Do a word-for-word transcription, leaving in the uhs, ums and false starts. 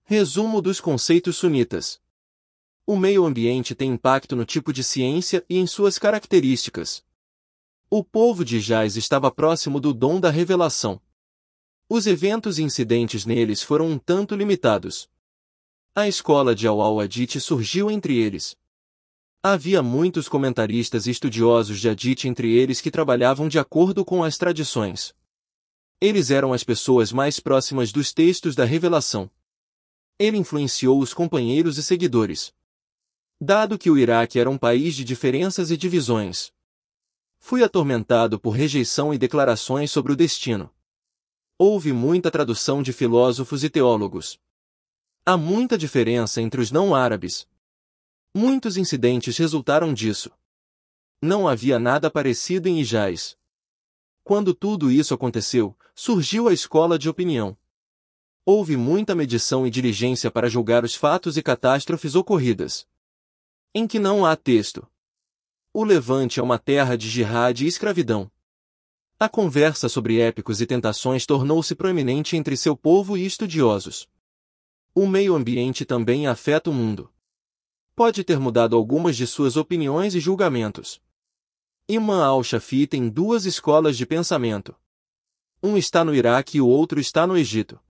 Resumo dos conceitos sunitas. O meio ambiente tem impacto no tipo de ciência e em suas características. O povo de Hijaz estava próximo do dom da revelação. Os eventos e incidentes neles foram um tanto limitados. A escola de Al-Hadith surgiu entre eles. Havia muitos comentaristas e estudiosos de Hadith entre eles que trabalhavam de acordo com as tradições. Eles eram as pessoas mais próximas dos textos da revelação. Ele influenciou os companheiros e seguidores. Dado que o Iraque era um país de diferenças e divisões, fui atormentado por rejeição e declarações sobre o destino. Houve muita tradução de filósofos e teólogos. Há muita diferença entre os não-árabes. Muitos incidentes resultaram disso. Não havia nada parecido em Hijaz. Quando tudo isso aconteceu, surgiu a escola de opinião. Houve muita medição e diligência para julgar os fatos e catástrofes ocorridas, em que não há texto. O Levante é uma terra de jihad e escravidão. A conversa sobre épicos e tentações tornou-se proeminente entre seu povo e estudiosos. O meio ambiente também afeta o mundo. Pode ter mudado algumas de suas opiniões e julgamentos. Imam al-Shafi'i tem duas escolas de pensamento. Um está no Iraque e o outro está no Egito.